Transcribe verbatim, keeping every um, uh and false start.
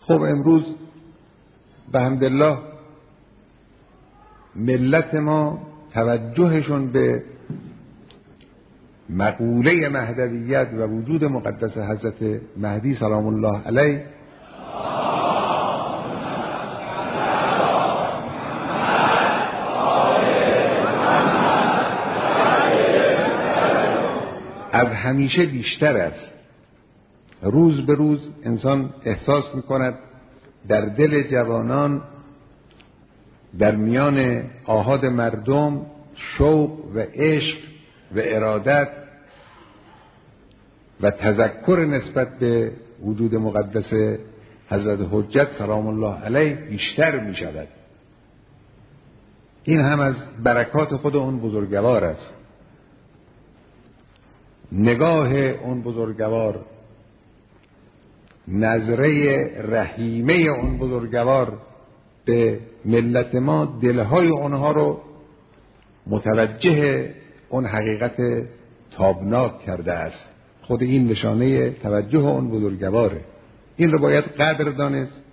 خب امروز به حمدالله ملت ما توجهشون به مقوله مهدویت و وجود مقدس حضرت مهدی سلام الله علیه از همیشه بیشتر است. روز به روز انسان احساس می‌کند در دل جوانان، در میان آحاد مردم، شوق و عشق و ارادت و تذکر نسبت به وجود مقدس حضرت حجت سلام الله علیه بیشتر می شود. این هم از برکات خود اون بزرگوار است. نگاه اون بزرگوار، نظره رحیمه اون بزرگوار به ملت ما دلهای اونها رو متوجه اون حقیقت تابناک کرده است. خود این نشانه توجه اون بزرگواره. این رو باید قدر دانست